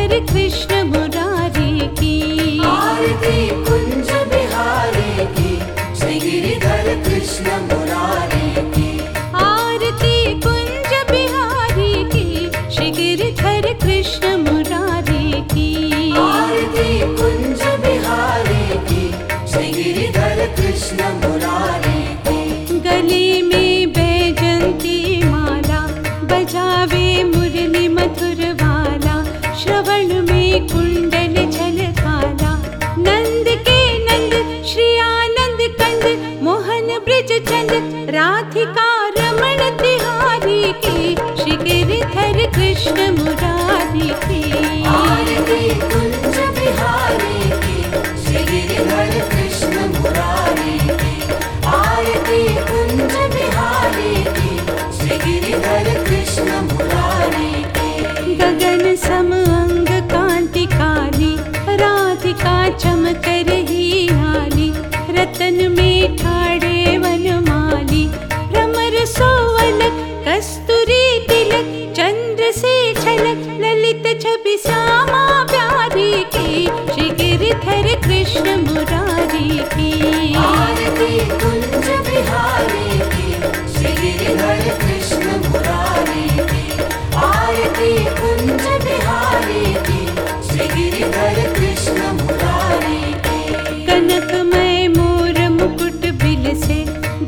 गिरिधर कृष्ण मुरारी की। आरती कुंज बिहारी की, श्री गिरिधर कृष्ण मुरारी की। आरती कुंज बिहारी की, श्री गिरिधर कृष्ण मुरारी की। आरती कुंज बिहारी की, श्री गिरिधर कृष्ण मुरारी की। गले में बैजंती माला, बजावे मुरली मधुर वाला, श्रवण में कुंडल झलकाला। नंद के नंद श्री आनंद कंद, मोहन ब्रिज चंद, राधिका रमण तिहारी की, श्री गिरिधर कृष्ण मुरारी की। आरती कुंज बिहारी की, श्री गिरिधर कृष्ण मुरारी की। आरती कुंज बिहारी की, श्री गिरिधर कृष्ण मुरारी की। गगन सम अंग कांति काली, राधिका चमक रही हाली। रतन में ठाड़े वनमाली, भ्रमर सोवल कस्तूरी तिलक, चंद्र से झलक ललित छवि श्यामा प्यारी की, श्री गिरिधर कृष्ण मुरारी की। आरती कुंज बिहारी की, श्री गिरिधर कृष्ण मुरारी की। आरती कुंज बिहारी की, श्री गिरिधर कृष्ण मुरारी की। कनकमय मोर मुकुट बिल से,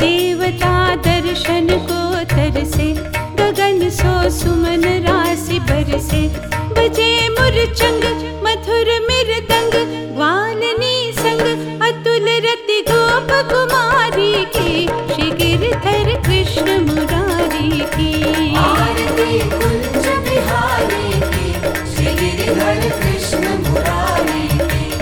देवता दर्शन को तरसे। गगन सो सुमन राशि बरसे, बजे मुरचंग मधुर मृदंग। ग्वालिनी संग अतुल रति गोप कुमारी की, श्री गिरिधर कृष्ण मुरारी की। आरती कुंज बिहारी की, श्री गिरिधर कृष्ण मुरारी की।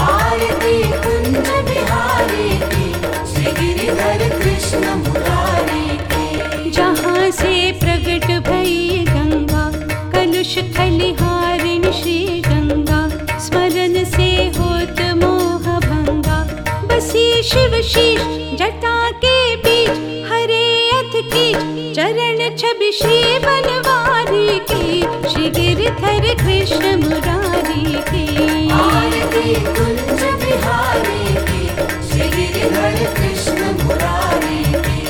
आरती कुंज बिहारी की, श्री गिरिधर कृष्ण मुरारी की। जहाँ से प्रगट भई गंगा, कलुष खलिहारिणी श्री गंगा। स्मरण से होत मोह भंगा, बसी शिव शीश जटा के बीच। हरे अथ कीच चरण छवि श्री बनवारी की, श्री गिरिधर कृष्ण मुरारी की। आरती कुंज बिहारी की, श्री गिरिधर कृष्ण मुरारी की।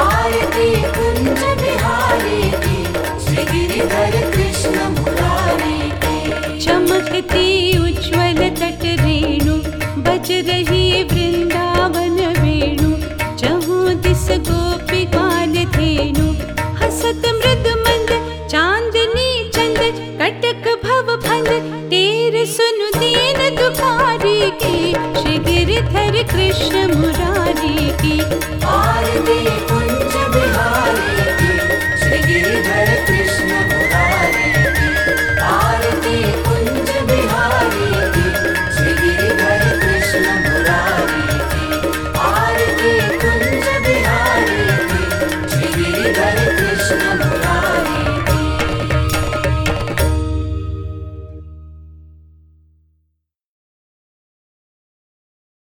आरती कुंज बिहारी की, श्री गिरिधर कृष्ण मुरारी की। चमकती उज्ज्वल तट रेणु, बज रही वृंदावन वेणु। जहाँ दिस गोपी गाल धेनु, हसत मृद मंद चांदनी चंद। कटक भव फंद तेरे सुनु दीन दुखारी की, श्री गिरिधर कृष्ण